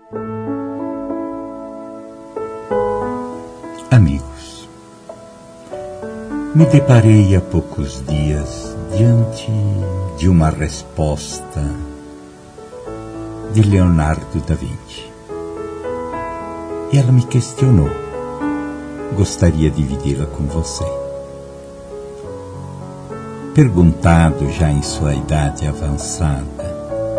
Amigos, me deparei há poucos dias diante de uma resposta de Leonardo da Vinci. E ela me questionou. Gostaria de dividi-la com você. Perguntado já em sua idade avançada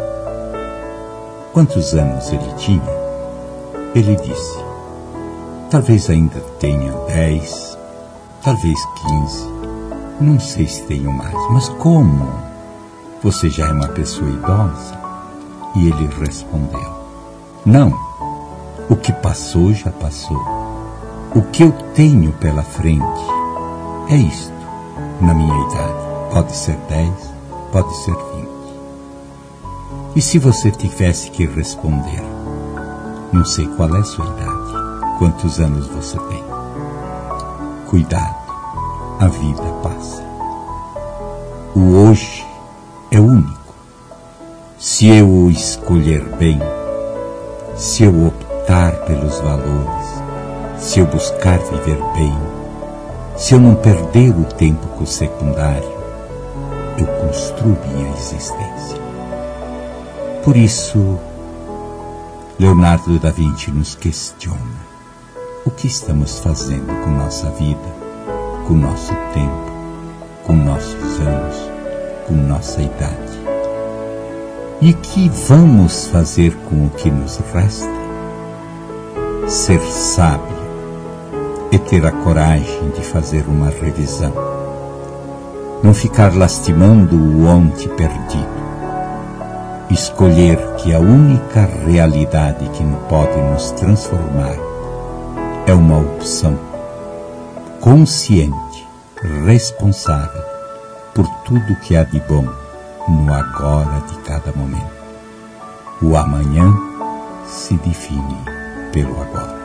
quantos anos ele tinha, ele disse: talvez ainda tenha 10, talvez 15, não sei se tenho mais. Mas como? Você já é uma pessoa idosa? E ele respondeu: não, o que passou já passou. O que eu tenho pela frente é isto, na minha idade. Pode ser 10, pode ser 20. E se você tivesse que responder, não sei qual é a sua idade, quantos anos você tem. Cuidado, a vida passa. O hoje é único. Se eu o escolher bem, se eu optar pelos valores, se eu buscar viver bem, se eu não perder o tempo com o secundário, eu construo minha existência. Por isso, Leonardo da Vinci nos questiona: o que estamos fazendo com nossa vida, com nosso tempo, com nossos anos, com nossa idade? E que vamos fazer com o que nos resta? Ser sábio é ter a coragem de fazer uma revisão. Não ficar lastimando o ontem perdido. Escolher que a única realidade que pode nos transformar é uma opção consciente, responsável por tudo que há de bom no agora de cada momento. O amanhã se define pelo agora.